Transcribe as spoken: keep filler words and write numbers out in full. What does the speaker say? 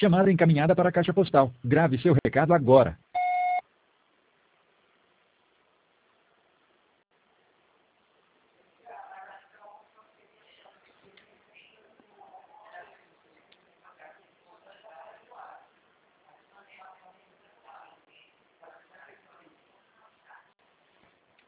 Chamada encaminhada para a caixa postal. Grave seu recado agora.